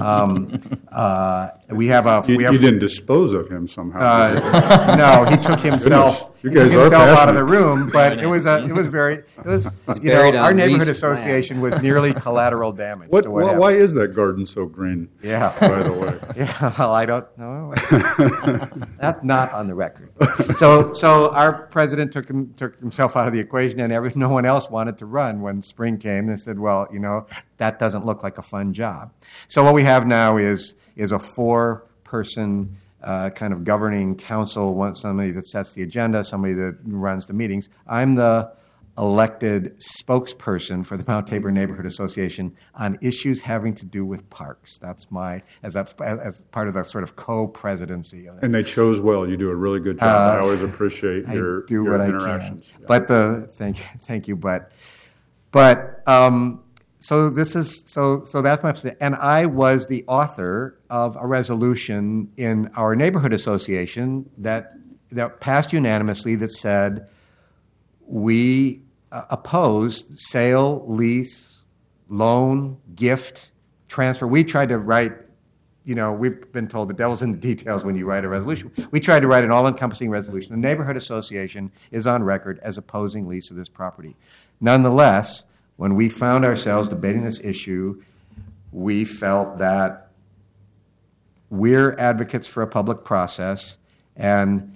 You didn't dispose of him somehow. No, he took himself. Out of the room, but it was our neighborhood association was nearly collateral damage. Why is that garden so green? Yeah, by the way. Yeah, well, I don't know. That's not on the record. So our president took himself out of the equation, and no one else wanted to run when spring came. They said, well, that doesn't look like a fun job. So what we have now is a 4-person kind of governing council, somebody that sets the agenda, somebody that runs the meetings. I'm the elected spokesperson for the Mount Tabor Neighborhood Association on issues having to do with parks. That's as part of the sort of co-presidency. And they chose well. You do a really good job. I always appreciate your interactions. I can. But thank you. But so that's my position. And I was the author of a resolution in our neighborhood association that passed unanimously that said we oppose sale, lease, loan, gift, transfer. We tried to write, we've been told the devil's in the details when you write a resolution. We tried to write an all-encompassing resolution. The neighborhood association is on record as opposing lease of this property. Nonetheless, when we found ourselves debating this issue, we felt that we're advocates for a public process, and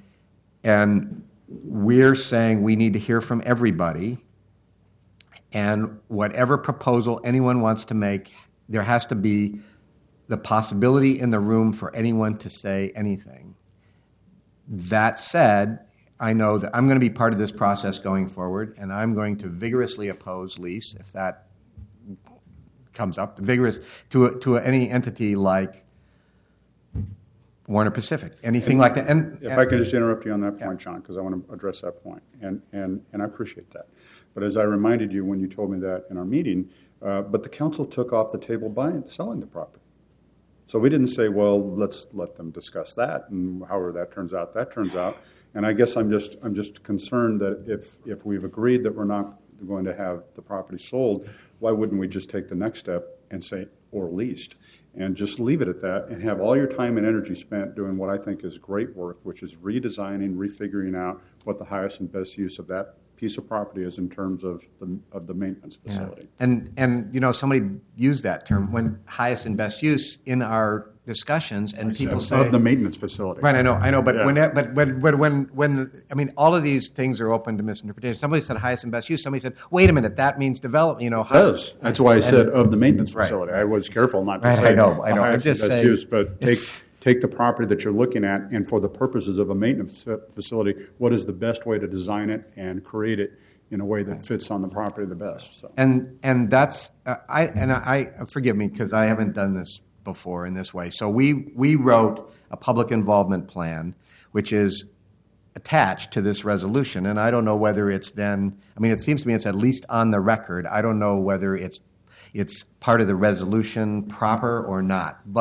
we're saying we need to hear from everybody, and whatever proposal anyone wants to make, there has to be the possibility in the room for anyone to say anything. That said, I know that I'm going to be part of this process going forward, and I'm going to vigorously oppose lease if that comes up. Vigorous to any entity like Warner Pacific, anything like that. And if I could just interrupt you on that point, John, because I want to address that point, and I appreciate that. But as I reminded you when you told me that in our meeting, but the council took off the table selling the property. So we didn't say, well, let's let them discuss that, and however that turns out. And I guess I'm just concerned that if we've agreed that we're not going to have the property sold, why wouldn't we just take the next step and say, or leased, and just leave it at that and have all your time and energy spent doing what I think is great work, which is redesigning, refiguring out what the highest and best use of that piece of property is in terms of the maintenance facility. Yeah. And somebody used that term, when highest and best use, in our discussions, and people say of the maintenance facility. Right, I know, but when all of these things are open to misinterpretation. Somebody said highest and best use. Somebody said, wait a minute, that means develop. It does. That's why I said of the maintenance facility. Right. I was careful not to say I know. I'm just saying, use, but take the property that you're looking at, and for the purposes of a maintenance facility, what is the best way to design it and create it in a way that fits on the property the best. So. And that's I forgive me because I haven't done this before in this way. So we wrote a public involvement plan which is attached to this resolution. And I don't know whether it's then, I mean, it seems to me it's at least on the record. I don't know whether it's part of the resolution proper or not. But